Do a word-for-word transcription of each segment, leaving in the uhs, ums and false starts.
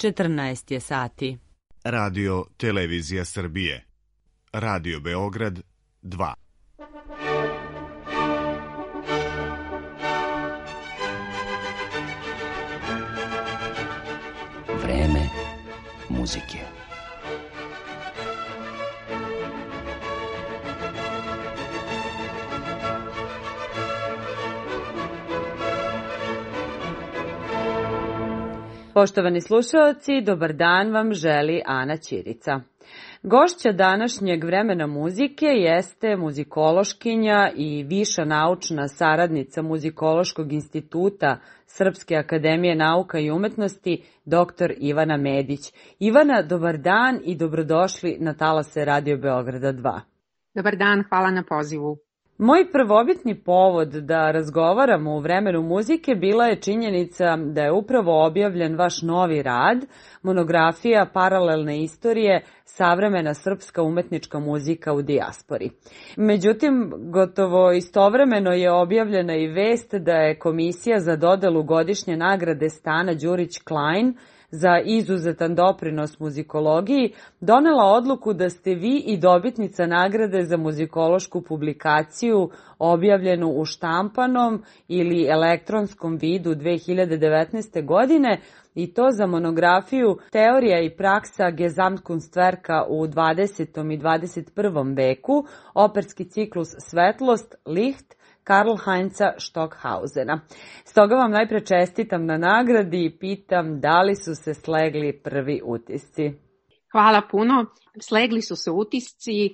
četrnaest je sati. Radio Televizija Srbije. Radio Beograd dva. Vreme muzike. Poštovani slušaoci, dobar dan vam želi Ana Ćirica. Gošća današnjeg vremena muzike jeste muzikološkinja i viša naučna saradnica Muzikološkog instituta Srpske akademije nauka i umetnosti, doktor Ivana Medić. Ivana, dobar dan i dobrodošli na talase Radio Beograda dva. Dobar dan, hvala na pozivu. Moj prvobitni povod da razgovaramo u vremenu muzike bila je činjenica da je upravo objavljen vaš novi rad, monografija Paralelne istorije, savremena srpska umetnička muzika u dijaspori. Međutim, gotovo istovremeno je objavljena i vest da je Komisija za dodelu godišnje nagrade Stana Đurić-Klein za izuzetan doprinos muzikologiji donela odluku da ste vi i dobitnica nagrade za muzikološku publikaciju objavljenu u štampanom ili elektronskom vidu dve hiljade devetnaeste. godine i to za monografiju Teorija i praksa Gesamtkunstwerka u dvadesetom i dvadeset prvom veku, operski ciklus Svetlost, Licht, Karl-Heinza Stockhausena. Stoga vam najpre čestitam na nagradi i pitam da li su se slegli prvi utisci. Hvala puno. Slegli su se utisci,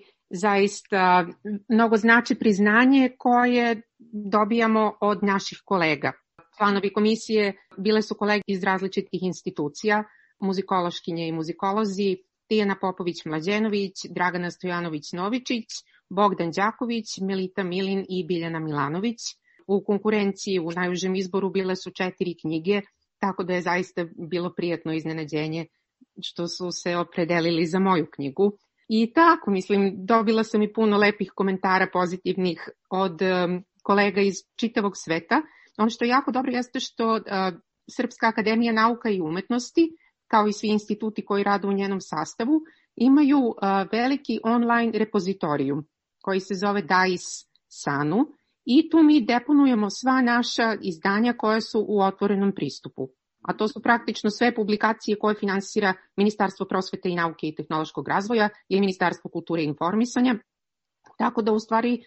zaista mnogo znači priznanje koje dobijamo od naših kolega. Članovi komisije bile su kolege iz različitih institucija, muzikološkinje i muzikolozi, Tijana Popović-Mlađenović, Dragana Stojanović-Novičić, Bogdan Đaković, Melita Milin i Biljana Milanović. U konkurenciji u najužem izboru bile su četiri knjige, tako da je zaista bilo prijatno iznenađenje što su se opredelili za moju knjigu. I tako, mislim, dobila sam i puno lepih komentara pozitivnih od um, kolega iz čitavog sveta. Ono što je jako dobro jeste što uh, Srpska akademija nauka i umetnosti, kao i svi instituti koji rade u njenom sastavu, imaju uh, veliki online repozitorijum koji se zove D A I S Sanu i tu mi deponujemo sva naša izdanja koja su u otvorenom pristupu. A to su praktično sve publikacije koje finansira Ministarstvo prosvete i nauke i tehnološkog razvoja ili Ministarstvo kulture i informisanja. Tako da u stvari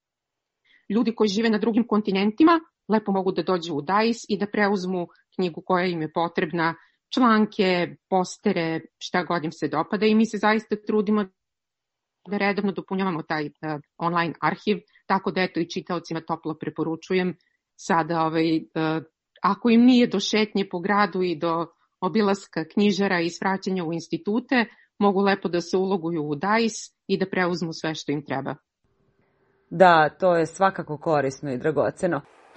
ljudi koji žive na drugim kontinentima lepo mogu da dođu u D A I S i da preuzmu knjigu koja im je potrebna, članke, postere, šta god im se dopada i mi se zaista trudimo da redovno dopunjavamo taj uh, online arhiv, tako da eto i čitaocima toplo preporučujem sada, ovaj, uh, ako im nije do šetnje po gradu i do obilaska knjižara i svraćanja u institute, mogu lepo da se uloguju u D A I S i da preuzmu sve što im treba. Da, to je svakako korisno i dragoceno.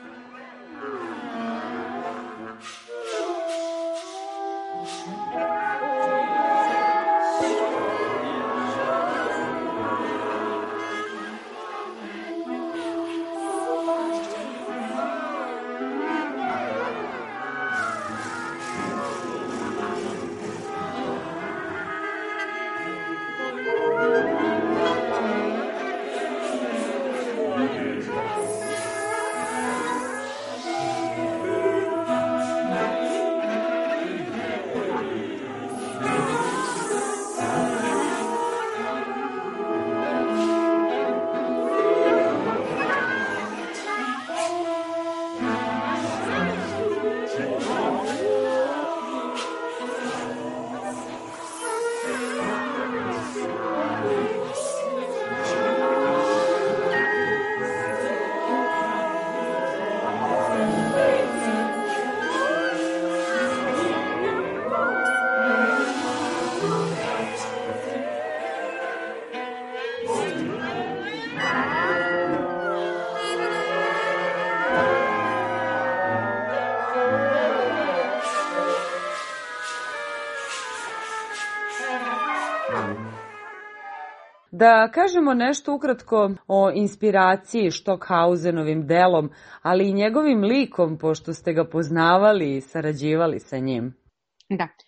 Da kažemo nešto ukratko o inspiraciji Stockhausenovim delom, ali i njegovim likom, pošto ste ga poznavali i sarađivali sa njim. Da,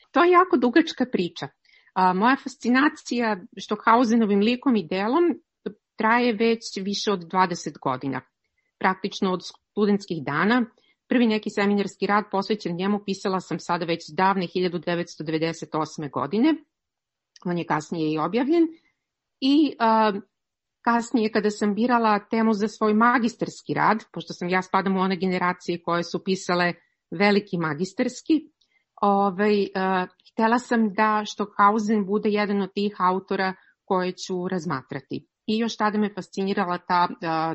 To je jako dugačka priča. A, moja fascinacija Stockhausenovim likom i delom traje već više od dvadeset godina. Praktično od studentskih dana. Prvi neki seminarski rad posvećen njemu pisala sam sada već davne hiljadu devetsto devedeset osme. godine. On je kasnije i objavljen. I a, kasnije kada sam birala temu za svoj magistarski rad, pošto sam ja spadam u one generacije koje su pisale veliki magistarski, ovaj, a, htela sam da Stockhausen bude jedan od tih autora koje ću razmatrati. I još tada me fascinirala ta a,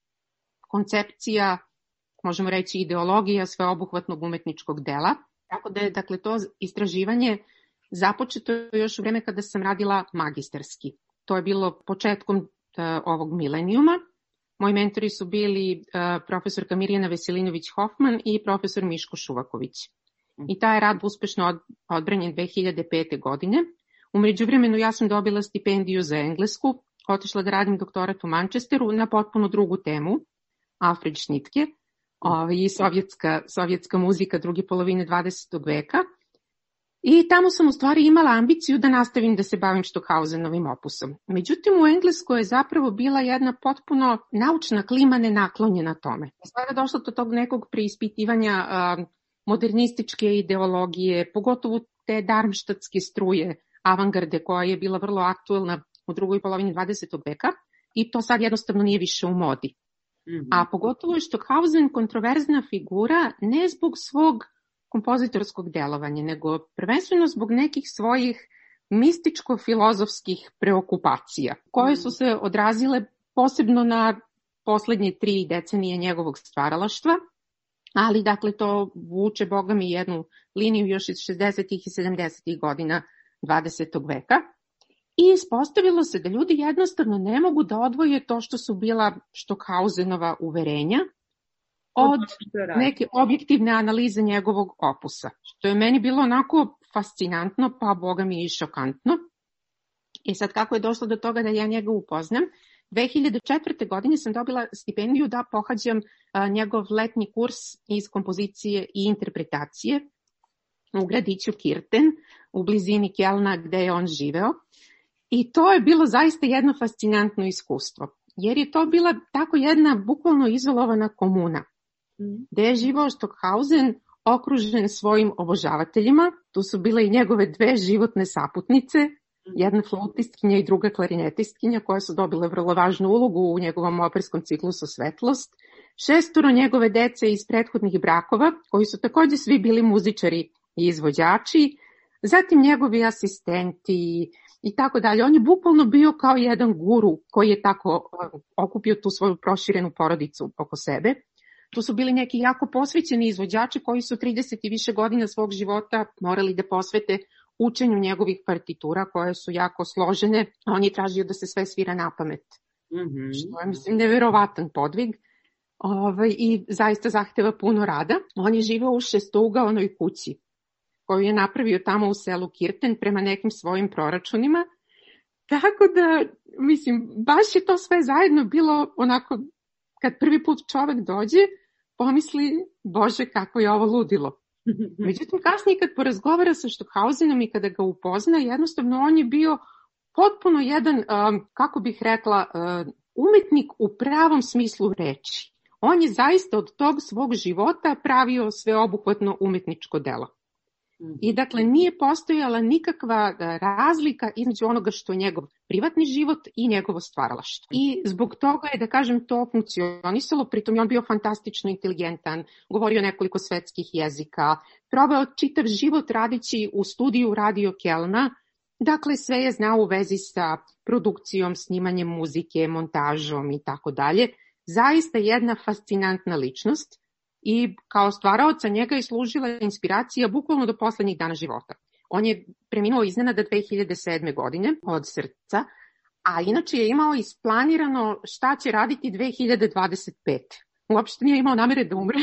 koncepcija, možemo reći ideologija sveobuhvatnog umetničkog dela. Tako da je dakle, to istraživanje započeto još u vreme kada sam radila magistarski. To je bilo početkom uh, ovog milenijuma. Moji mentori su bili uh, profesorka Mirjana Veselinović-Hoffman i profesor Miško Šuvaković. I taj je rad uspešno od, odbranjen dve hiljade pete. godine. U međuvremenu ja sam dobila stipendiju za englesku, otišla da radim doktorat u Manchesteru na potpuno drugu temu, Alfred Schnittke, i sovjetska, sovjetska muzika druge polovine dvadesetog veka. I tamo sam u stvari imala ambiciju da nastavim da se bavim Stockhausenovim opusom. Međutim, u Engleskoj je zapravo bila jedna potpuno naučna klima nenaklonjena tome. Sada došlo do tog nekog preispitivanja a, modernističke ideologije, pogotovo te darmštatske struje avangarde koja je bila vrlo aktuelna u drugoj polovini dvadesetog veka i to sad jednostavno nije više u modi. Mm-hmm. A pogotovo je Stockhausen kontroverzna figura ne zbog svog kompozitorskog delovanja, nego prvenstveno zbog nekih svojih mističko-filozofskih preokupacija, koje su se odrazile posebno na poslednje tri decenije njegovog stvaralaštva, ali dakle to vuče, boga mi, jednu liniju još iz šezdesetih i sedamdesetih godina dvadesetog veka. I ispostavilo se da ljudi jednostavno ne mogu da odvoje to što su bila Stockhausenova uverenja od neke objektivne analize njegovog opusa, što je meni bilo onako fascinantno, pa boga mi i šokantno. I sad kako je došlo do toga da ja njega upoznam? dve hiljade četvrte. godine sam dobila stipendiju da pohađam a, njegov letnji kurs iz kompozicije i interpretacije u gradiću Kirten, u blizini Kelna gde je on živeo. I to je bilo zaista jedno fascinantno iskustvo, jer je to bila tako jedna bukvalno izolovana komuna, gde je živao Stockhausen okružen svojim obožavateljima. Tu su bile i njegove dve životne saputnice, jedna flautistkinja i druga klarinetistkinja, koje su dobile vrlo važnu ulogu u njegovom operskom ciklusu Svetlost, šestoro njegove dece iz prethodnih brakova, koji su takođe svi bili muzičari i izvođači, zatim njegovi asistenti i tako dalje. On je bukvalno bio kao jedan guru koji je tako okupio tu svoju proširenu porodicu oko sebe. Tu su bili neki jako posvećeni izvođači koji su trideset i više godina svog života morali da posvete učenju njegovih partitura koje su jako složene. On je tražio da se sve svira na pamet. Mm-hmm. Što je, mislim, neverovatan podvig. Ovaj, i zaista zahteva puno rada. On je živao u šestougaonoj kući koju je napravio tamo u selu Kirten prema nekim svojim proračunima. Tako da, mislim, baš je to sve zajedno bilo onako, kad prvi put čovek dođe, pomisli, Bože, kako je ovo ludilo. Međutim, kasnije kad porazgovara sa Stockhausenom i kada ga upozna, jednostavno on je bio potpuno jedan, um, kako bih rekla, uh, umetnik u pravom smislu reči. On je zaista od tog svog života pravio sveobuhvatno umetničko delo. I dakle nije postojala nikakva razlika između onoga što je njegov privatni život i njegovo stvaralaštvo. I zbog toga je, da kažem, to funkcionisalo, pritom je on bio fantastično inteligentan, govorio nekoliko svetskih jezika, proveo čitav život radeći u studiju Radio Kelna, dakle sve je znao u vezi sa produkcijom, snimanjem muzike, montažom i tako dalje. Zaista jedna fascinantna ličnost. I kao stvaraoca njega je služila inspiracija bukvalno do poslednjih dana života. On je preminuo iznenada dve hiljade sedme. godine od srca, a inače je imao isplanirano šta će raditi dve hiljade dvadeset pete. Uopšte nije imao namere da umre.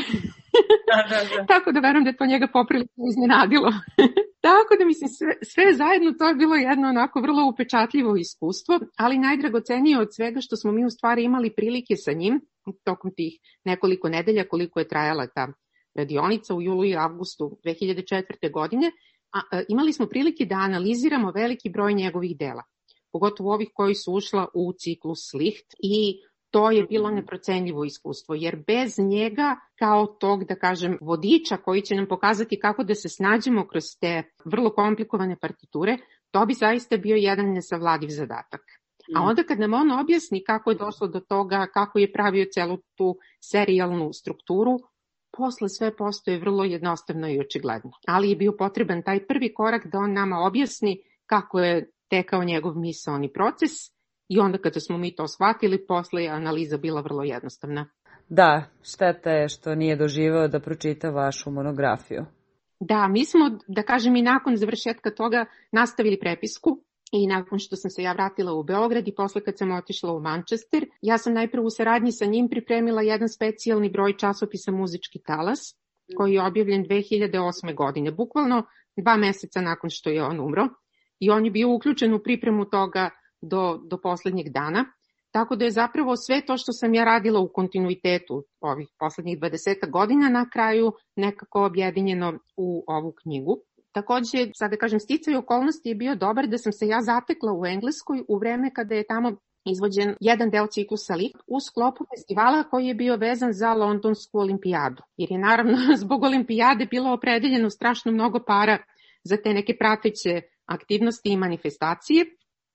Da, da, da. Tako da verujem da je to njega poprilično iznenadilo. Tako da mislim sve, sve zajedno to je bilo jedno onako vrlo upečatljivo iskustvo, ali najdragocenije od svega što smo mi u stvari imali prilike sa njim tokom tih nekoliko nedelja koliko je trajala ta radionica u julu i avgustu dve hiljade četvrte. godine, a, a, imali smo prilike da analiziramo veliki broj njegovih dela, pogotovo ovih koji su ušla u ciklus Licht, i to je bilo neprocenljivo iskustvo, jer bez njega, kao tog, da kažem, vodiča koji će nam pokazati kako da se snađemo kroz te vrlo komplikovane partiture, to bi zaista bio jedan nesavladiv zadatak. A onda kad nam on objasni kako je došlo do toga, kako je pravio celu tu serijalnu strukturu, posle sve postoje vrlo jednostavno i očigledno. Ali je bio potreban taj prvi korak da on nama objasni kako je tekao njegov misaoni proces, i onda kada smo mi to shvatili, posle je analiza bila vrlo jednostavna. Da, šteta je što nije doživeo da pročita vašu monografiju. Da, mi smo, da kažem, i nakon završetka toga nastavili prepisku, i nakon što sam se ja vratila u Beograd i posle kad sam otišla u Manchester, ja sam najpre u saradnji sa njim pripremila jedan specijalni broj časopisa Muzički talas, koji je objavljen dve hiljade osme. godine, bukvalno dva meseca nakon što je on umro, i on je bio uključen u pripremu toga do, do poslednjeg dana, tako da je zapravo sve to što sam ja radila u kontinuitetu ovih poslednjih dvadeset godina na kraju nekako objedinjeno u ovu knjigu. Takođe, sad da kažem, sticaj okolnosti je bio dobar da sam se ja zatekla u Engleskoj u vreme kada je tamo izvođen jedan deo ciklusa Licht u sklopu festivala koji je bio vezan za Londonsku olimpijadu. Jer je naravno zbog olimpijade bilo opredeljeno strašno mnogo para za te neke prateće aktivnosti i manifestacije.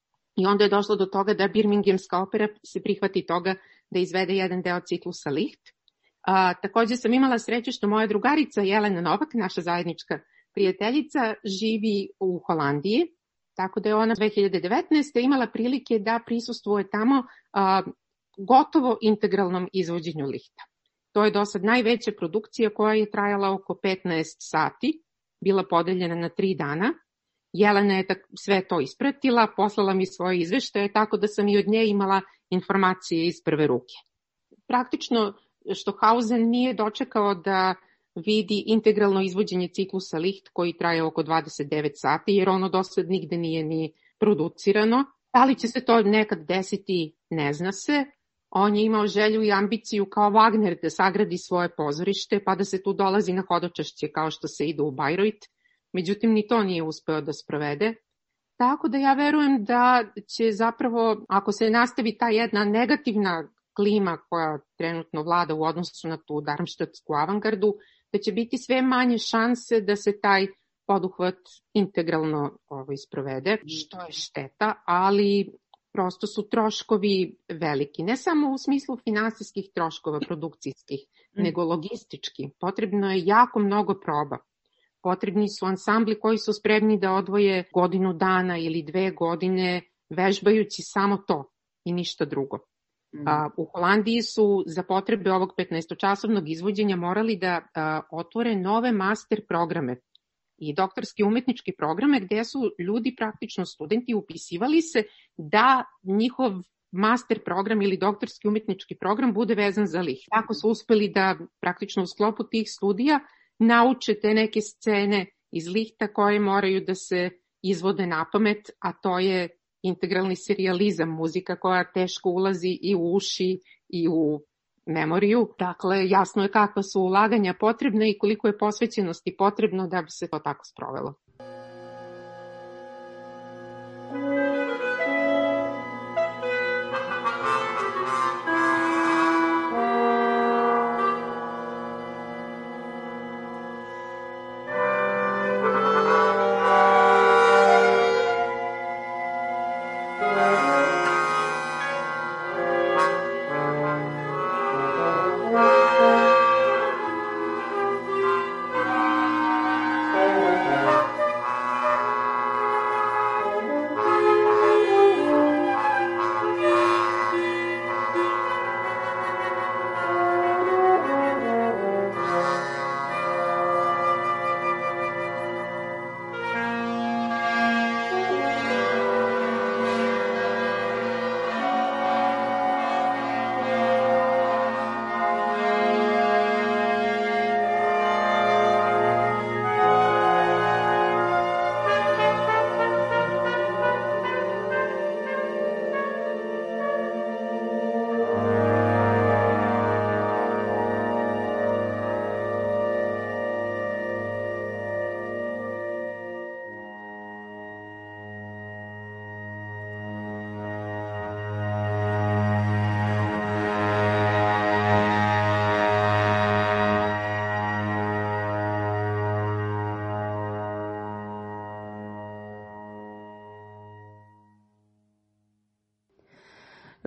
I onda je došlo do toga da Birminghamska opera se prihvati toga da izvede jedan deo ciklusa Licht. A, takođe sam imala sreću što moja drugarica Jelena Novak, naša zajednička prijateljica, živi u Holandiji, tako da je ona dve hiljade devetnaeste. imala prilike da prisustvuje tamo a, gotovo integralnom izvođenju Lichta. To je do sad najveća produkcija koja je trajala oko petnaest sati, bila podeljena na tri dana. Jelena je sve to ispratila, poslala mi svoje izveštaje, tako da sam i od nje imala informacije iz prve ruke. Praktično, Stockhausen nije dočekao da vidi integralno izvođenje ciklusa Licht koji traje oko dvadeset devet sati, jer ono do sad nigde nije ni producirano. Da li će se to nekad desiti, ne zna se. On je imao želju i ambiciju kao Wagner da sagradi svoje pozorište, pa da se tu dolazi na hodočašće kao što se ide u Bayreuth. Međutim, ni to nije uspeo da sprovede. Tako da ja verujem da će zapravo, ako se nastavi ta jedna negativna klima koja trenutno vlada u odnosu na tu darmštatsku avangardu, da će biti sve manje šanse da se taj poduhvat integralno ovo isprovede, što je šteta, ali prosto su troškovi veliki. Ne samo u smislu finansijskih troškova, produkcijskih, mm. nego logistički. Potrebno je jako mnogo proba. Potrebni su ansambli koji su spremni da odvoje godinu dana ili dve godine vežbajući samo to i ništa drugo. Mm. A, u Holandiji su za potrebe ovog petnaestočasovnog izvođenja morali da a, otvore nove master programe i doktorski umetnički programe gde su ljudi, praktično studenti, upisivali se da njihov master program ili doktorski umetnički program bude vezan za Licht. Tako su uspeli da praktično u sklopu tih studija nauče te neke scene iz Lichta koje moraju da se izvode na pamet, a to je integralni serijalizam, muzika koja teško ulazi i u uši i u memoriju. Dakle, jasno je kakva su ulaganja potrebna i koliko je posvećenosti potrebno da bi se to tako sprovelo.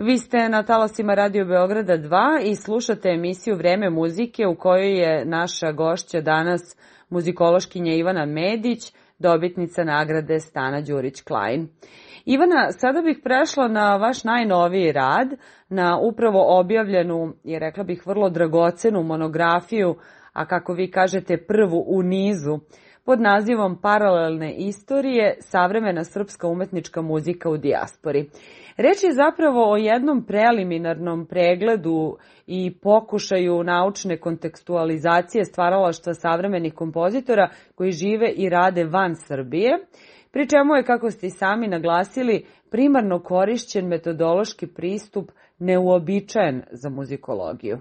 Vi ste na talasima Radio Beograda dva i slušate emisiju Vreme muzike u kojoj je naša gošća danas muzikološkinja Ivana Medić, dobitnica nagrade Stana Đurić-Klein. Ivana, sada bih prešla na vaš najnoviji rad, na upravo objavljenu i rekla bih vrlo dragocenu monografiju, a kako vi kažete prvu u nizu, pod nazivom Paralelne istorije, savremena srpska umetnička muzika u dijaspori. Reč je zapravo o jednom preliminarnom pregledu i pokušaju naučne kontekstualizacije stvaralaštva savremenih kompozitora koji žive i rade van Srbije, pri čemu je, kako ste i sami naglasili, primarno korišćen metodološki pristup neuobičajen za muzikologiju.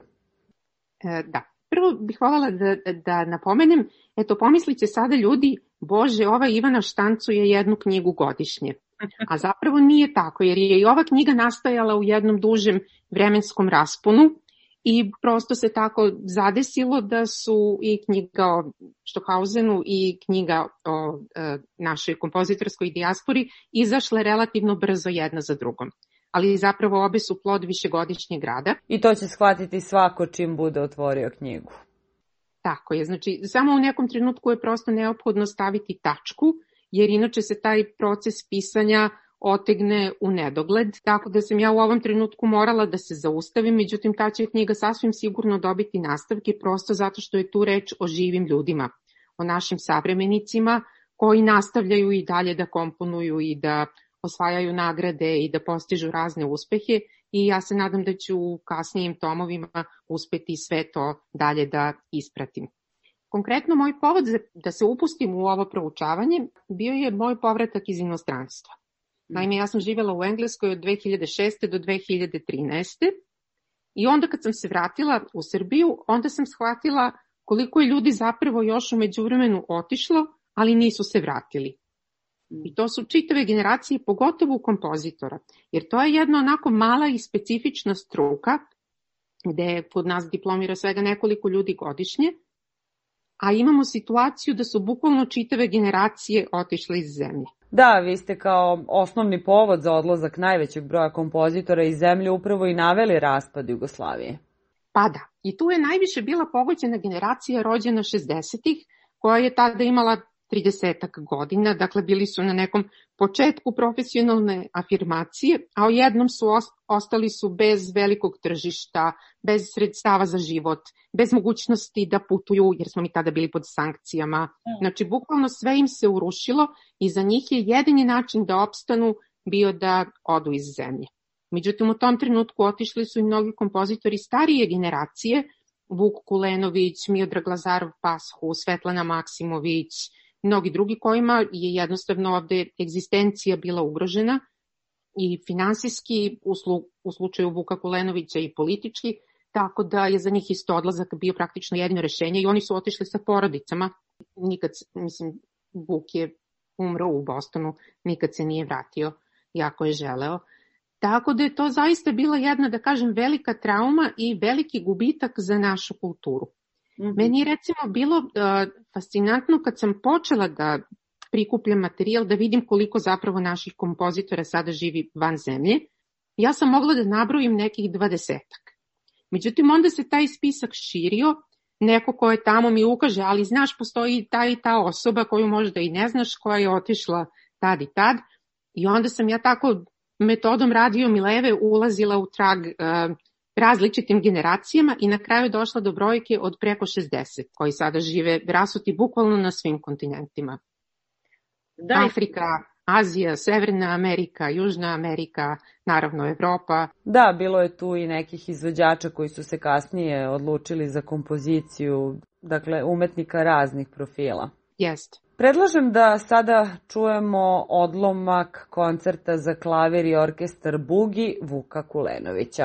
E, da. Prvo bih voljela da, da napomenem, eto pomislit će sada ljudi, bože, ova Ivana štancuje jednu knjigu godišnje. A zapravo nije tako, jer je i ova knjiga nastajala u jednom dužem vremenskom rasponu i prosto se tako zadesilo da su i knjiga o Stockhausen i knjiga o e, našoj kompozitorskoj dijaspori izašle relativno brzo jedna za drugom. Ali zapravo obe su plod višegodišnjeg rada. I to će shvatiti svako čim bude otvorio knjigu. Tako je, znači samo u nekom trenutku je prosto neophodno staviti tačku, jer inače se taj proces pisanja otegne u nedogled. Tako da sam ja u ovom trenutku morala da se zaustavim, međutim ta će knjiga sasvim sigurno dobiti nastavke, prosto zato što je tu reč o živim ljudima, o našim savremenicima koji nastavljaju i dalje da komponuju i da osvajaju nagrade i da postižu razne uspehe i ja se nadam da ću u kasnijim tomovima uspeti sve to dalje da ispratim. Konkretno, moj povod da se upustim u ovo proučavanje bio je moj povratak iz inostranstva. Naime, ja sam živjela u Engleskoj od dve hiljade šeste do dve hiljade trinaeste i onda kad sam se vratila u Srbiju, onda sam shvatila koliko je ljudi zapravo još u međuvremenu otišlo, ali nisu se vratili. I to su čitave generacije, pogotovo kompozitora, jer to je jedna onako mala i specifična struka gde kod nas diplomira svega nekoliko ljudi godišnje, a imamo situaciju da su bukvalno čitave generacije otišle iz zemlje. Da, vi ste kao osnovni povod za odlazak najvećeg broja kompozitora iz zemlje upravo i naveli raspad Jugoslavije. Pa da, i tu je najviše bila pogođena generacija rođena šezdesetih, koja je tada imala tridesetak godina, dakle bili su na nekom početku profesionalne afirmacije, a jednom su ostali su bez velikog tržišta, bez sredstava za život, bez mogućnosti da putuju, jer smo mi tada bili pod sankcijama. Znači, bukvalno sve im se urušilo i za njih je jedini način da opstanu bio da odu iz zemlje. Međutim, u tom trenutku otišli su i mnogi kompozitori starije generacije, Vuk Kulenović, Miodrag Lazarov Pashu, Svetlana Maksimović, mnogi drugi kojima je jednostavno ovde egzistencija bila ugrožena i finansijski u, slu, u slučaju Vuka Kulenovića i politički, tako da je za njih isto odlazak bio praktično jedino rešenje i oni su otišli sa porodicama. Nikad, mislim, Vuk je umro u Bostonu, nikad se nije vratio, jako je želeo. Tako da je to zaista bila jedna, da kažem, velika trauma i veliki gubitak za našu kulturu. Mm-hmm. Meni je recimo bilo uh, fascinantno kad sam počela da prikupljam materijal, da vidim koliko zapravo naših kompozitora sada živi van zemlje. Ja sam mogla da nabrojim nekih dvadesetak. Međutim, onda se taj spisak širio, neko ko je tamo mi ukaže, ali znaš, postoji ta i ta osoba koju možda i ne znaš, koja je otišla tad i tad. I onda sam ja tako metodom radio mileve ulazila u trag uh, različitim generacijama i na kraju došla do brojke od preko šezdeset, koji sada žive rasuti bukvalno na svim kontinentima. Da. Afrika, Azija, Severna Amerika, Južna Amerika, naravno Evropa. Da, bilo je tu i nekih izvođača koji su se kasnije odlučili za kompoziciju, dakle umetnika raznih profila. Jeste. Predlažem da sada čujemo odlomak koncerta za klavir i orkestar Bugi Vuka Kulenovića.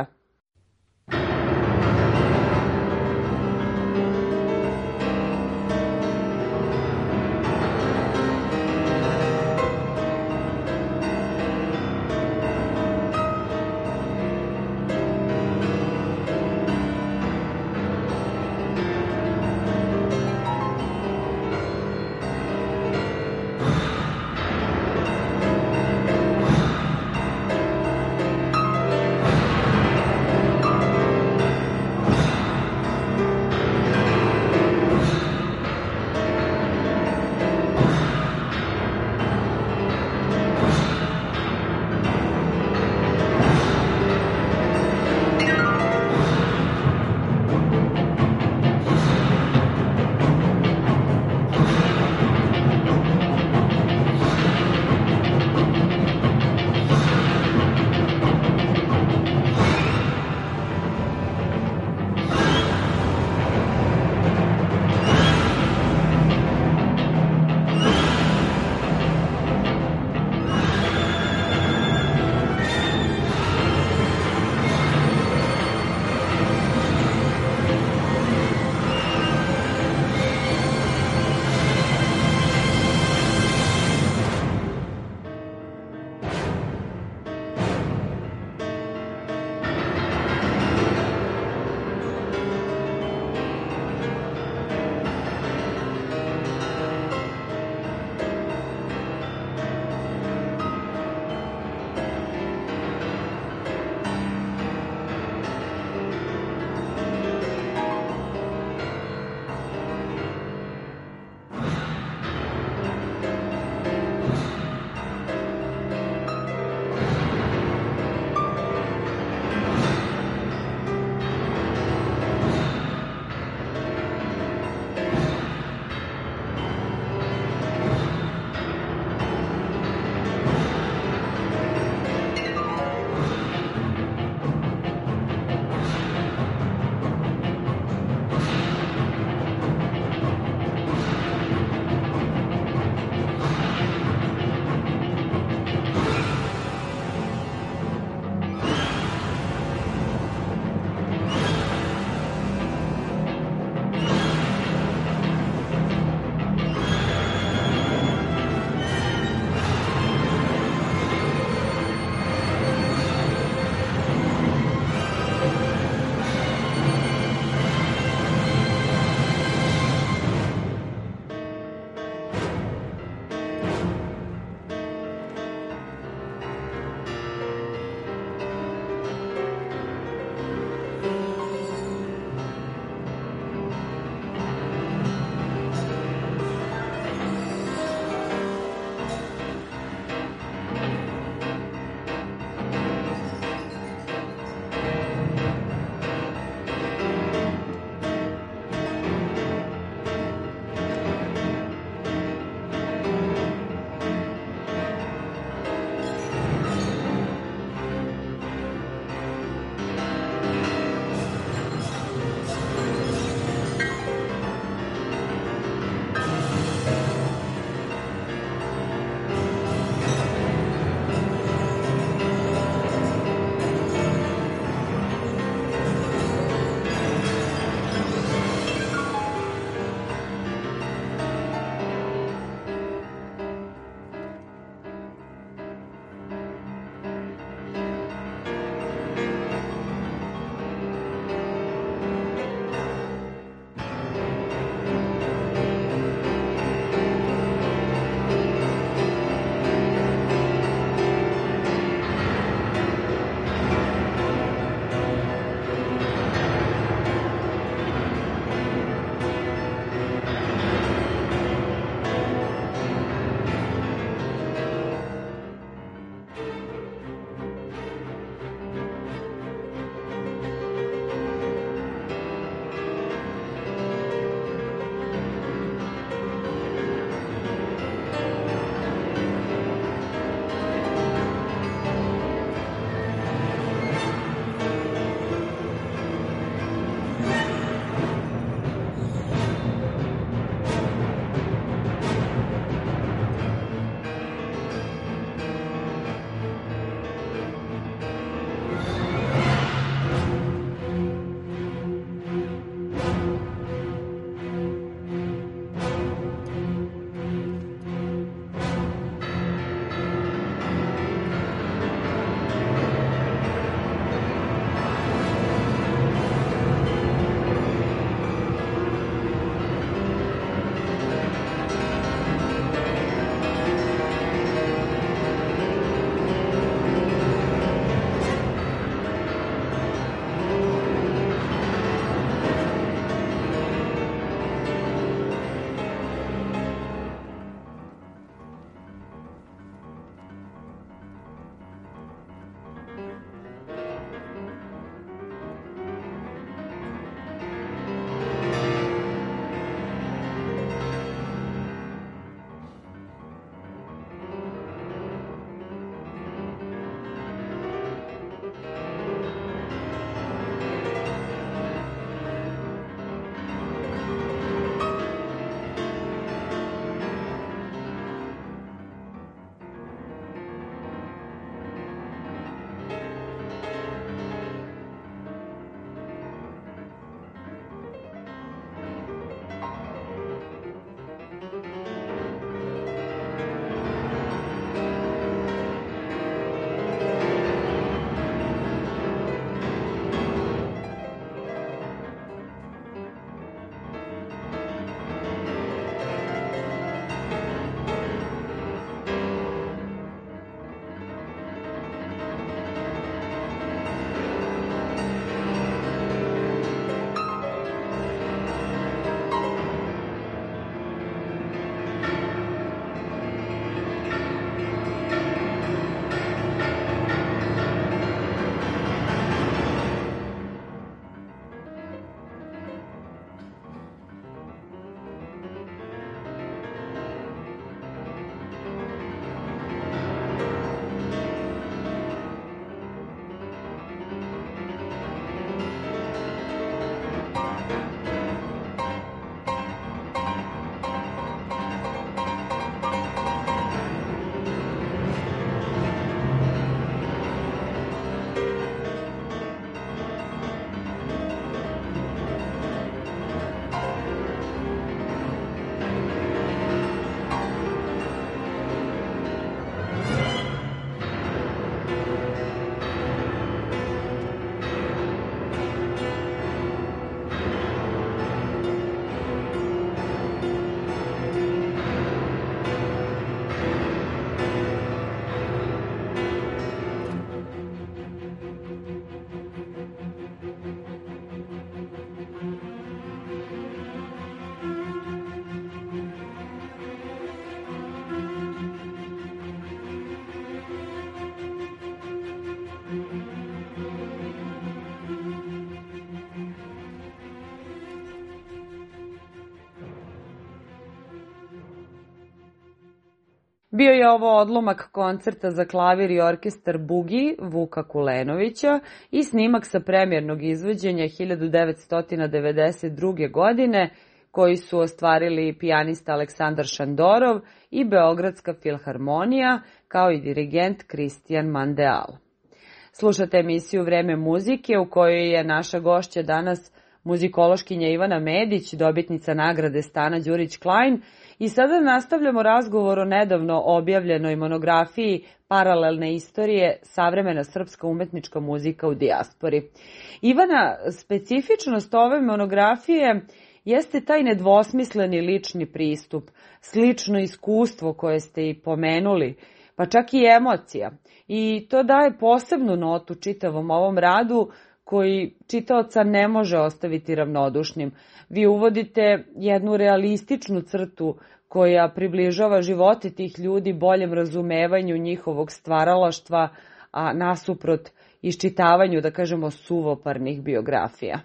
Bio je ovo odlomak koncerta za klavir i orkestar Bugi Vuka Kulenovića i snimak sa premijernog izvođenja hiljadu devetsto devedeset druge. godine koji su ostvarili pijanista Aleksandar Šandorov i Beogradska filharmonija, kao i dirigent Kristijan Mandeal. Slušate emisiju Vreme muzike u kojoj je naša gošća danas muzikološkinja Ivana Medić, dobitnica nagrade Stana Đurić-Klein, i sada nastavljamo razgovor o nedavno objavljenoj monografiji Paralelne istorije, savremena srpska umetnička muzika u dijaspori. Ivana, specifičnost ove monografije jeste taj nedvosmisleni lični pristup, slično iskustvo koje ste i pomenuli, pa čak i emocija. I to daje posebnu notu čitavom ovom radu koji čitaoca ne može ostaviti ravnodušnim. Vi uvodite jednu realističnu crtu koja približava živote tih ljudi boljem razumevanju njihovog stvaralaštva, a nasuprot iščitavanju, da kažemo, suvoparnih biografija.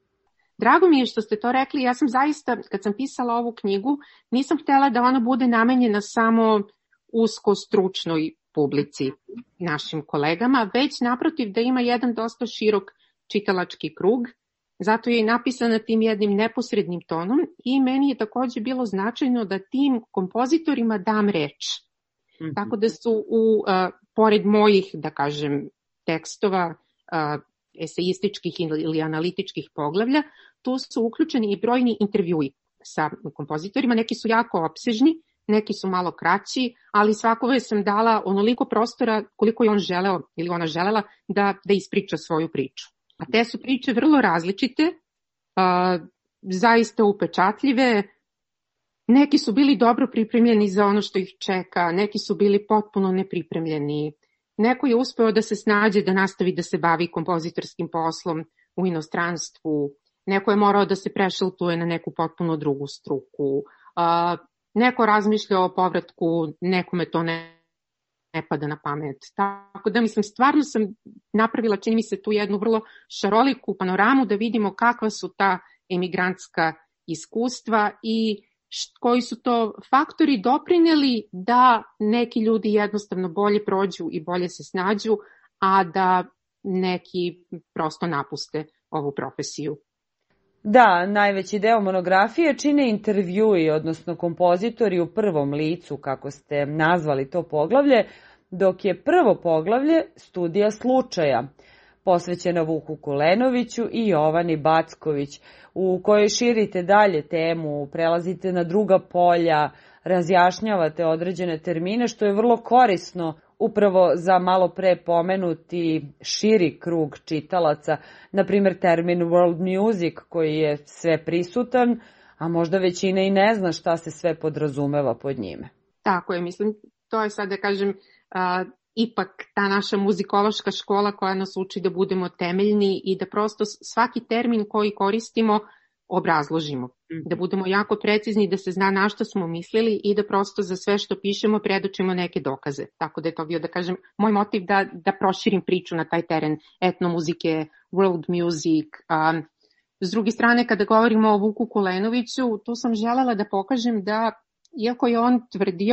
Drago mi je što ste to rekli. Ja sam zaista, kad sam pisala ovu knjigu, nisam htjela da ona bude namenjena samo usko stručnoj publici, našim kolegama, već naprotiv da ima jedan dosta širok čitalački krug. Zato je i napisana tim jednim neposrednim tonom i meni je također bilo značajno da tim kompozitorima dam reč. Mm-hmm. Tako da su u, uh, pored mojih, da kažem, tekstova, uh, eseističkih ili analitičkih poglavlja, tu su uključeni i brojni intervjui sa kompozitorima. Neki su jako opsežni, neki su malo kraći, ali svakome sam dala onoliko prostora koliko je on želeo ili ona želela da, da ispriča svoju priču. A te su priče vrlo različite, uh, zaista upečatljive. Neki su bili dobro pripremljeni za ono što ih čeka, neki su bili potpuno nepripremljeni. Neko je uspeo da se snađe da nastavi da se bavi kompozitorskim poslom u inostranstvu. Neko je morao da se prešaltuje na neku potpuno drugu struku. Uh, neko razmišlja o povratku, nekome to ne, ne pada na pamet. Tako da, mislim, stvarno sam napravila, čini mi se, tu jednu vrlo šaroliku panoramu da vidimo kakva su ta emigrantska iskustva i koji su to faktori doprineli da neki ljudi jednostavno bolje prođu i bolje se snađu, a da neki prosto napuste ovu profesiju. Da, najveći deo monografije čine intervjui, odnosno kompozitori u prvom licu, kako ste nazvali to poglavlje, dok je prvo poglavlje studija slučaja, posvećena Vuku Kulenoviću i Jovani Backović, u kojoj širite dalje temu, prelazite na druga polja, razjašnjavate određene termine, što je vrlo korisno upravo za malo pre pomenuti širi krug čitalaca, na primjer termin world music koji je sve prisutan, a možda većina i ne zna šta se sve podrazumeva pod njime. Tako je, mislim, to je sad da kažem uh, ipak ta naša muzikološka škola koja nas uči da budemo temeljni i da prosto svaki termin koji koristimo obrazložimo. Mm-hmm. Da budemo jako precizni, da se zna na što smo mislili i da prosto za sve što pišemo predočimo neke dokaze. Tako da je to bio, da kažem, moj motiv da, da proširim priču na taj teren etnomuzike, world music. Um, s druge strane, kada govorimo o Vuku Kulenoviću, tu sam želela da pokažem da, iako je on tvrdio,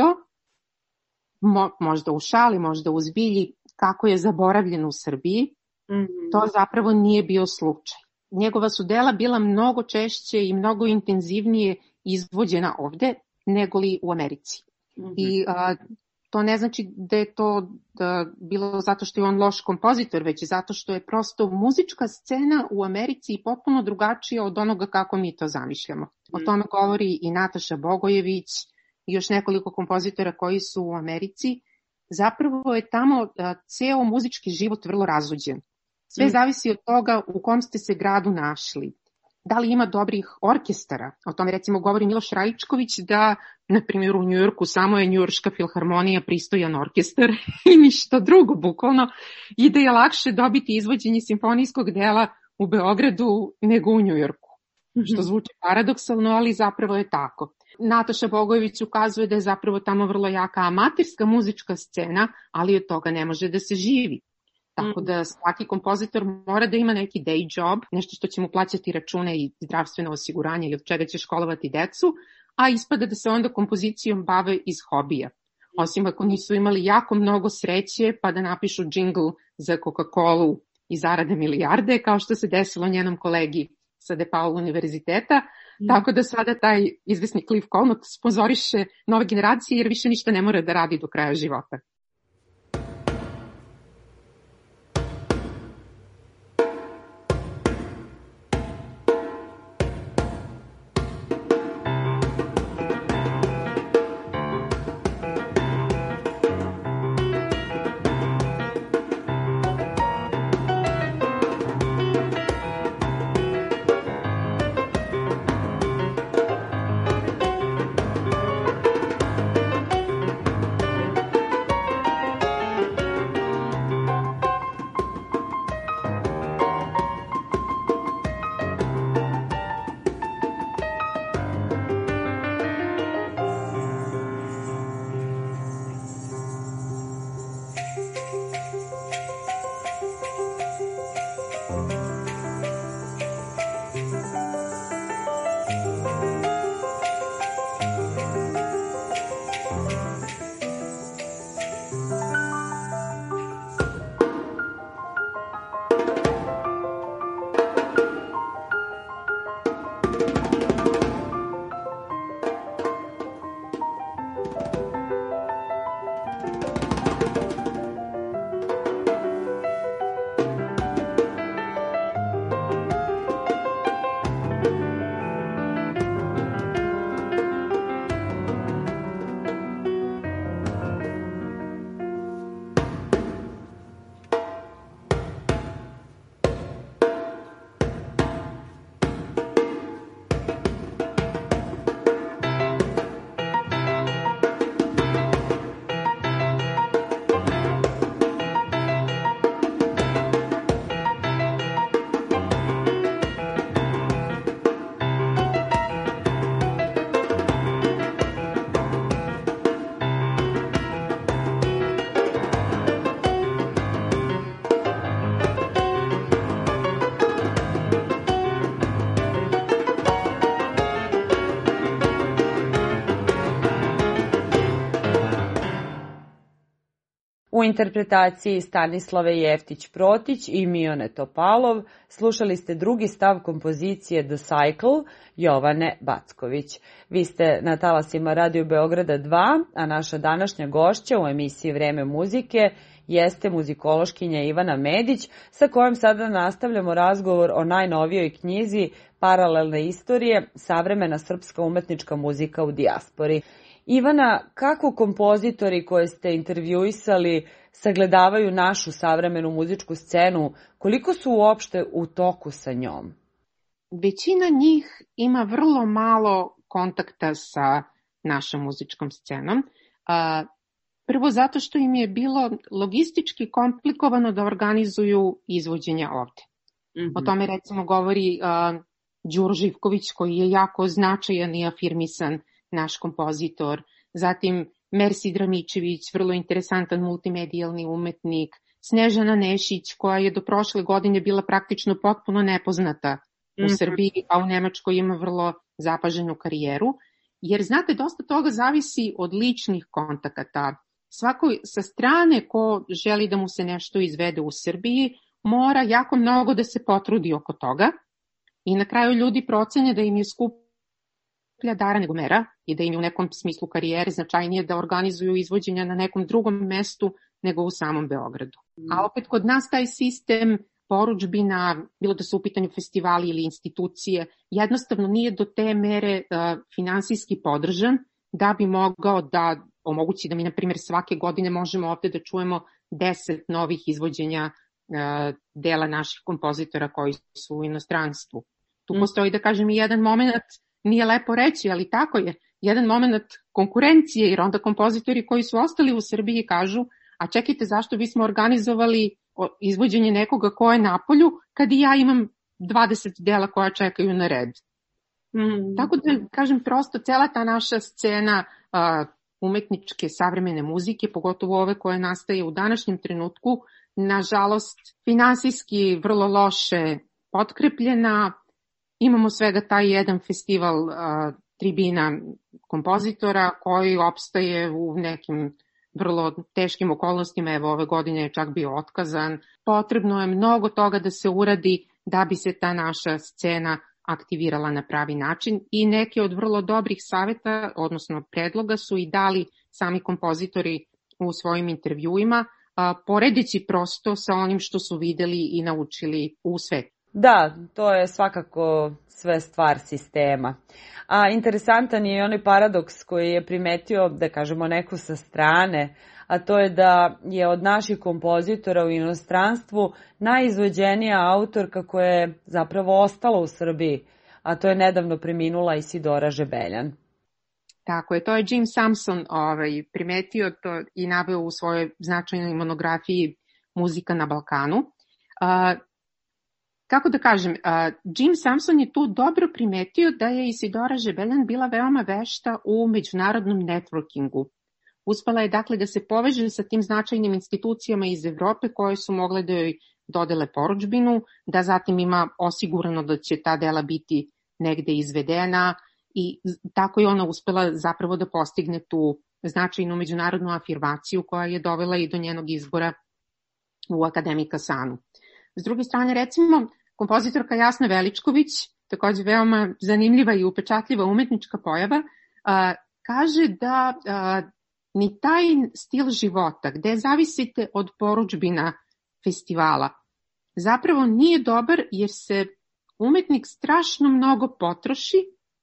mo, možda u šali, možda u zbilji, kako je zaboravljen u Srbiji, mm-hmm. to zapravo nije bio slučaj. Njegova su dela bila mnogo češće i mnogo intenzivnije izvođena ovde nego li u Americi. Mm-hmm. I a, to ne znači da je to da, bilo zato što je on loš kompozitor, već zato što je prosto muzička scena u Americi potpuno drugačija od onoga kako mi to zamišljamo. Mm-hmm. O tome govori i Nataša Bogojević i još nekoliko kompozitora koji su u Americi. Zapravo je tamo a, ceo muzički život vrlo razuđen. Sve zavisi od toga u kom ste se gradu našli. Da li ima dobrih orkestara? O tome recimo govori Miloš Rajičković da, na primjer, u Njujorku samo je Njujorška filharmonija pristojan orkestar i ništa drugo, bukvalno, i da je lakše dobiti izvođenje simfonijskog dela u Beogradu nego u Njujorku. Mm-hmm. Što zvuči paradoksalno, ali zapravo je tako. Nataša Bogojević ukazuje da je zapravo tamo vrlo jaka amaterska muzička scena, ali od toga ne može da se živi. Tako da svaki kompozitor mora da ima neki day job, nešto što će mu plaćati račune i zdravstveno osiguranje ili od čega će školovati decu, a ispada da se onda kompozicijom bave iz hobija. osim ako nisu imali jako mnogo sreće pa da napišu džingl za Coca-Colu i zarade milijarde, kao što se desilo njenom kolegi sa DePaul univerziteta, mm. tako da sada taj izvesni Cliff Colmont sponzoriše nove generacije jer više ništa ne mora da radi do kraja života. U interpretaciji Stanislave Jeftić-Protić i Mione Topalov slušali ste drugi stav kompozicije The Cycle Jovane Backović. Vi ste na talasima Radio Beograda dva, a naša današnja gošća u emisiji Vreme muzike jeste muzikološkinja Ivana Medić, sa kojom sada nastavljamo razgovor o najnovijoj knjizi Paralelne istorije, savremena srpska umetnička muzika u dijaspori. Ivana, kako kompozitori koje ste intervjuisali sagledavaju našu savremenu muzičku scenu, koliko su uopšte u toku sa njom? Većina njih ima vrlo malo kontakta sa našom muzičkom scenom. Prvo zato što im je bilo logistički komplikovano da organizuju izvođenja ovde. Mm-hmm. O tome recimo govori uh, Đuro Živković, koji je jako značajan i afirmisan naš kompozitor, zatim Mersi Dramičević, vrlo interesantan multimedijalni umetnik, Snežana Nešić, koja je do prošle godine bila praktično potpuno nepoznata u mm-hmm. Srbiji, a u Nemačkoj ima vrlo zapaženu karijeru, jer znate, dosta toga zavisi od ličnih kontakata. Svako sa strane ko želi da mu se nešto izvede u Srbiji, mora jako mnogo da se potrudi oko toga i na kraju ljudi procene da im je skuplja dara nego mera i da im je u nekom smislu karijere značajnije da organizuju izvođenja na nekom drugom mestu nego u samom Beogradu. A opet kod nas taj sistem porudžbina, bilo da su u pitanju festivali ili institucije, jednostavno nije do te mere uh, finansijski podržan da bi mogao da omogući da mi, na primjer, svake godine možemo ovde da čujemo deset novih izvođenja uh, dela naših kompozitora koji su u inostranstvu. Tu mm. postoji, da kažem, i jedan moment, nije lepo reći, ali tako je, jedan moment konkurencije, jer onda kompozitori koji su ostali u Srbiji kažu, a čekajte, zašto bismo organizovali izvođenje nekoga ko je na polju, kad i ja imam dvadeset dela koja čekaju na red. Mm. Tako da, kažem, prosto cela ta naša scena uh, umetničke savremene muzike, pogotovo ove koje nastaje u današnjem trenutku, nažalost, finansijski vrlo loše potkrepljena. Imamo svega taj jedan festival uh, tribina kompozitora koji opstaje u nekim vrlo teškim okolnostima, evo ove godine je čak bio otkazan. Potrebno je mnogo toga da se uradi da bi se ta naša scena aktivirala na pravi način i neke od vrlo dobrih saveta, odnosno predloga su i dali sami kompozitori u svojim intervjuima, poredeći prosto sa onim što su videli i naučili u svetu. Da, to je svakako sve stvar sistema. A interesantan je i onaj paradoks koji je primetio, da kažemo, neko sa strane, a to je da je od naših kompozitora u inostranstvu najizvođenija autorka koja je zapravo ostala u Srbiji, a to je nedavno preminula Isidora Žebeljan. Tako je, to je Jim Samson ovaj, primetio to i naveo u svojoj značajnoj monografiji Muzika na Balkanu. Uh, kako da kažem, uh, Jim Samson je tu dobro primetio da je Isidora Žebeljan bila veoma vešta u međunarodnom networkingu. Uspela je dakle da se poveže sa tim značajnim institucijama iz Evrope koje su mogle da joj dodele porudžbinu, da zatim ima osigurano da će ta dela biti negde izvedena i tako je ona uspela zapravo da postigne tu značajnu međunarodnu afirmaciju koja je dovela i do njenog izbora u Akademika Sanu. S druge strane, recimo, kompozitorka Jasna Veličković, takođe veoma zanimljiva i upečatljiva umetnička pojava, a, kaže da a, ni taj stil života gde zavisite od porudžbina festivala zapravo nije dobar jer se umetnik strašno mnogo potroši,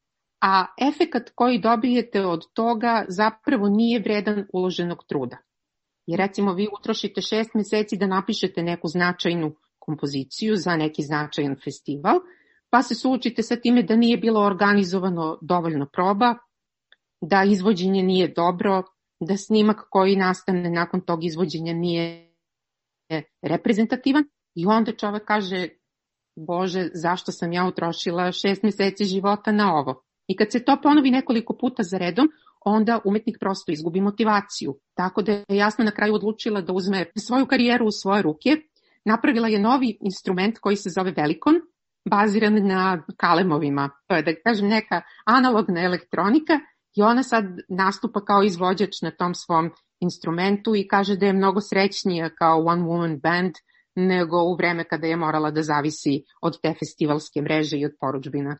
a efekat koji dobijete od toga zapravo nije vredan uloženog truda. Jer recimo vi utrošite šest meseci da napišete neku značajnu kompoziciju za neki značajan festival, pa se suočite sa time da nije bilo organizovano dovoljno proba, da izvođenje nije dobro, da snimak koji nastane nakon tog izvođenja nije reprezentativan i onda čovek kaže, Bože, zašto sam ja utrošila šest meseci života na ovo? I kad se to ponovi nekoliko puta za redom, onda umetnik prosto izgubi motivaciju. Tako da je Jasna na kraju odlučila da uzme svoju karijeru u svoje ruke, napravila je novi instrument koji se zove Velikon, baziran na kalemovima. To je, da kažem, neka analogna elektronika i ona sad nastupa kao izvođač na tom svom instrumentu i kaže da je mnogo srećnija kao one woman band nego u vreme kada je morala da zavisi od te festivalske mreže i od porudžbina.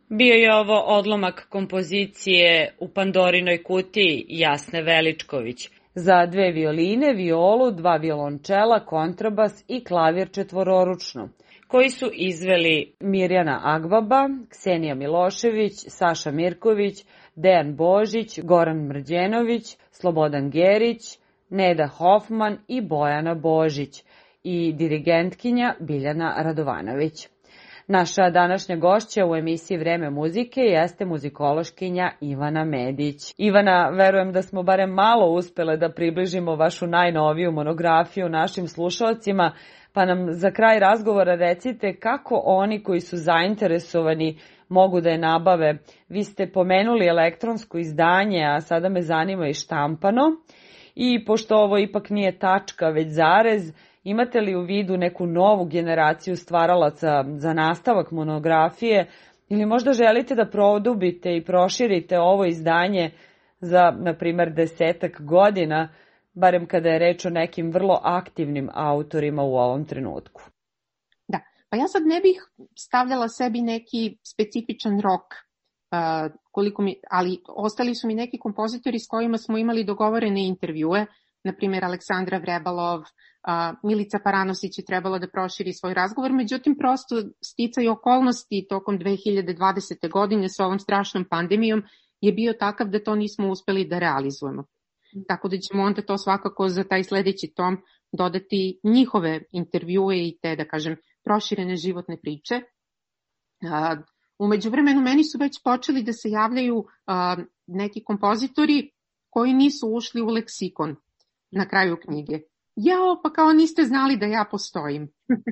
Bio je ovo odlomak kompozicije U Pandorinoj kutiji Jasne Veličković za dve violine, violu, dva violončela, kontrabas i klavir četvororučno, koji su izveli Mirjana Agvaba, Ksenija Milošević, Saša Mirković, Dejan Božić, Goran Mrđenović, Slobodan Gerić, Neda Hofman i Bojana Božić i dirigentkinja Biljana Radovanović. Naša današnja gošća u emisiji Vreme muzike jeste muzikološkinja Ivana Medić. Ivana, verujem da smo barem malo uspele da približimo vašu najnoviju monografiju našim slušalcima, pa nam za kraj razgovora recite kako oni koji su zainteresovani mogu da je nabave. Vi ste pomenuli elektronsko izdanje, a sada me zanima i štampano. I pošto ovo ipak nije tačka, već zarez, imate li u vidu neku novu generaciju stvaralaca za nastavak monografije ili možda želite da produbite i proširite ovo izdanje za, na primer, desetak godina, barem kada je reč o nekim vrlo aktivnim autorima u ovom trenutku? Da, pa ja sad ne bih stavljala sebi neki specifičan rok, uh, koliko mi, ali ostali su mi neki kompozitori s kojima smo imali dogovorene intervjue, na primjer Aleksandra Vrebalov, uh, Milica Paranosić je trebala da proširi svoj razgovor, međutim prosto sticaj okolnosti tokom dve hiljade dvadesete. godine sa ovom strašnom pandemijom je bio takav da to nismo uspeli da realizujemo. Tako da ćemo onda to svakako za taj sledeći tom dodati njihove intervjue i te, da kažem, proširene životne priče. Uh, umeđu vremenu meni su već počeli da se javljaju uh, neki kompozitori koji nisu ušli u leksikon na kraju knjige. Jao, pa kao niste znali da ja postojim.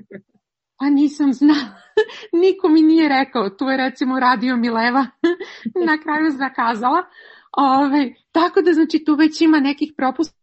Pa nisam znala, niko mi nije rekao, tu je recimo Radio Mileva na kraju zakazala. Ove, tako da znači tu već ima nekih propusta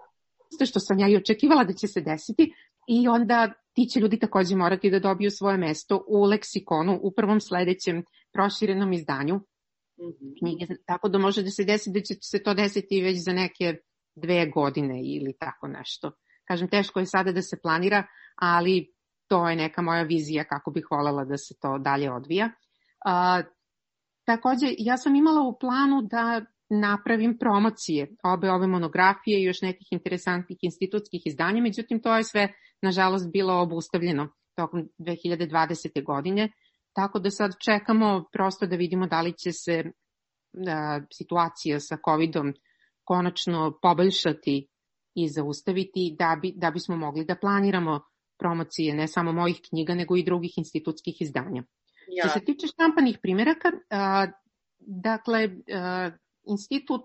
što sam ja i očekivala da će se desiti i onda ti će ljudi takođe morati da dobiju svoje mesto u leksikonu u prvom sledećem proširenom izdanju knjige. Tako da može da se desi da će se to desiti već za neke dve godine ili tako nešto. Kažem, teško je sada da se planira, ali to je neka moja vizija kako bih voljela da se to dalje odvija. A, takođe, ja sam imala u planu da napravim promocije obe ove monografije i još nekih interesantnih institutskih izdanja, međutim to je sve nažalost bilo obustavljeno tokom dve hiljade dvadesete. godine, tako da sad čekamo prosto da vidimo da li će se a, situacija sa covidom konačno poboljšati i zaustaviti da, bi, da bismo mogli da planiramo promocije ne samo mojih knjiga, nego i drugih institutskih izdanja. Ja. Što se tiče štampanih primjeraka, a, dakle, a, institut,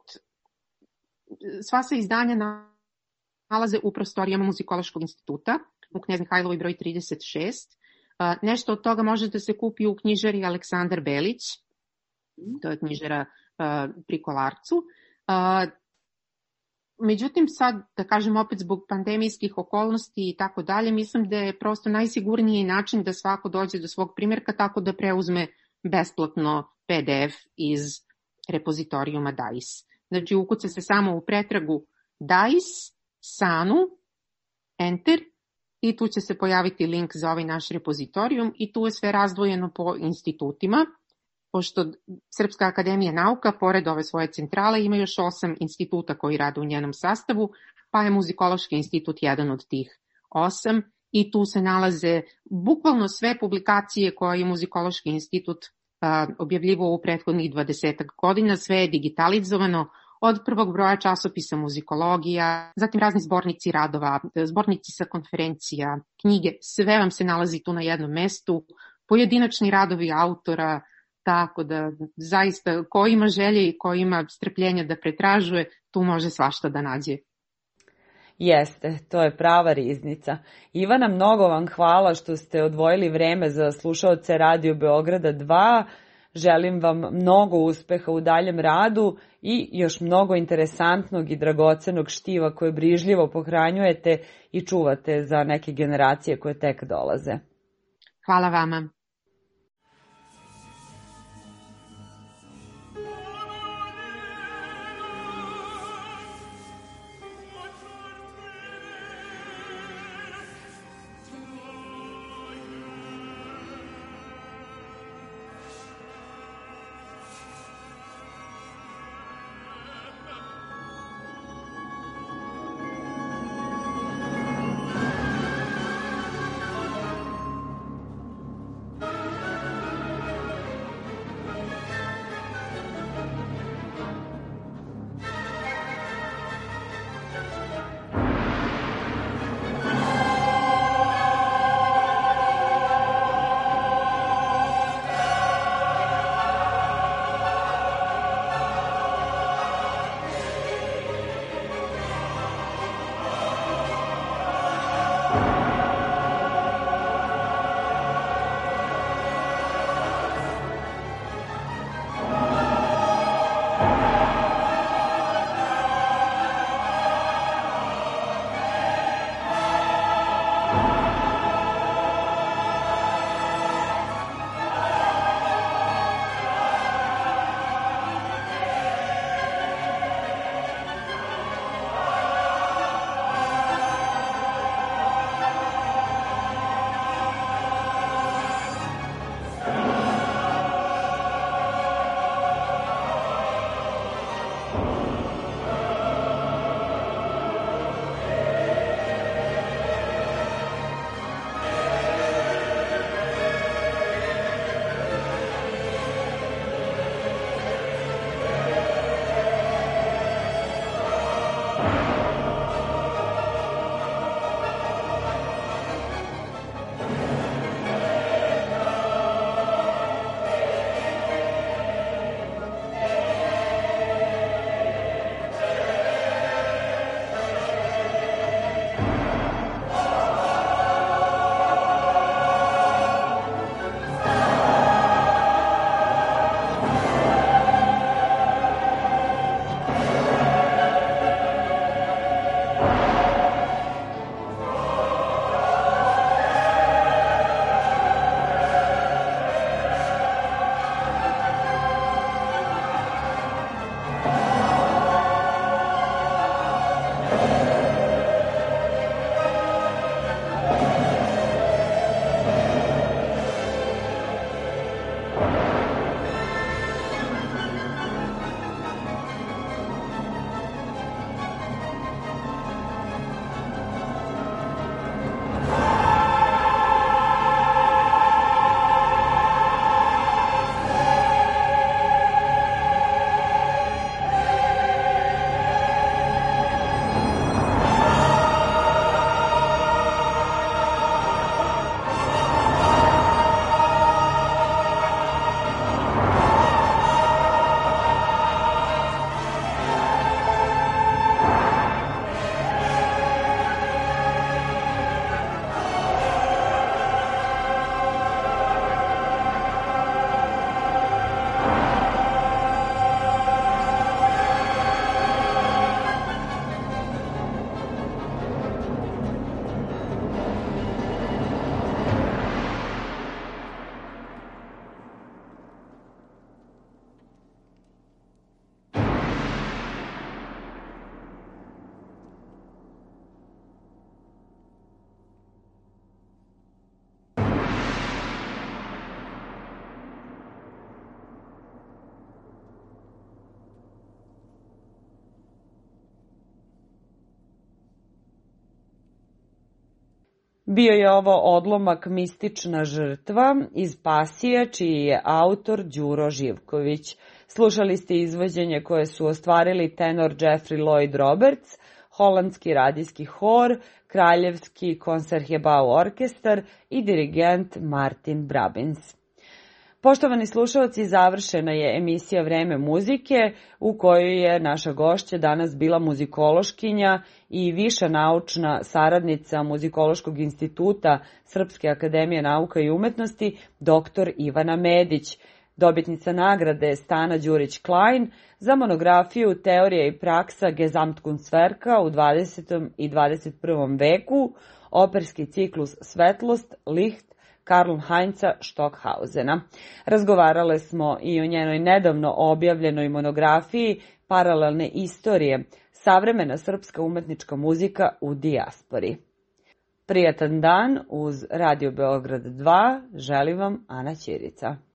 sva se izdanja nalaze u prostorijama Muzikološkog instituta u Knez Mihajlovoj broj trideset šest. A, nešto od toga može da se kupi u knjižari Aleksandar Belić, to je knjižara a, pri Kolarcu. A, Međutim, sad, da kažem opet zbog pandemijskih okolnosti i tako dalje, mislim da je prosto najsigurniji način da svako dođe do svog primjerka tako da preuzme besplatno P D F iz repozitorijuma D A I S. Znači, ukuca se samo u pretragu D A I S, Sanu, Enter i tu će se pojaviti link za ovaj naš repozitorijum i tu je sve razdvojeno po institutima. Pošto Srpska akademija nauka, pored ove svoje centrale, ima još osam instituta koji rade u njenom sastavu, pa je Muzikološki institut jedan od tih osam i tu se nalaze bukvalno sve publikacije koje je Muzikološki institut a, objavljivao u prethodnih dvadesetak godina, sve je digitalizovano od prvog broja časopisa Muzikologija, zatim razni zbornici radova, zbornici sa konferencija, knjige, sve vam se nalazi tu na jednom mestu, pojedinačni radovi autora. Tako da zaista ko ima želje i ko ima strpljenja da pretražuje, tu može svašta da nađe. Jeste, to je prava riznica. Ivana, mnogo vam hvala što ste odvojili vreme za slušaoce Radio Beograda dva. Želim vam mnogo uspeha u daljem radu i još mnogo interesantnog i dragocenog štiva koje brižljivo pohranjujete i čuvate za neke generacije koje tek dolaze. Hvala vama. Bio je ovo odlomak Mistična žrtva iz Pasije, čiji je autor Đuro Živković. Slušali ste izvođenje koje su ostvarili tenor Jeffrey Lloyd Roberts, holandski radijski hor, kraljevski Concertgebouw orkestar i dirigent Martin Brabins. Poštovani slušalci, završena je emisija Vreme muzike u kojoj je naša gošća danas bila muzikološkinja i viša naučna saradnica Muzikološkog instituta Srpske akademije nauka i umetnosti dr Ivana Medić, dobitnica nagrade Stana Đurić-Klein za monografiju Teorija i praksa Gesamtkunstwerka u dvadesetom i dvadeset prvom veku, operski ciklus Svetlost, Licht, Karl Heinza Stockhausena. Razgovarale smo i o njenoj nedavno objavljenoj monografiji Paralelne istorije, savremena srpska umetnička muzika u dijaspori. Prijatan dan uz Radio Beograd dva, želim vam Ana Ćirica.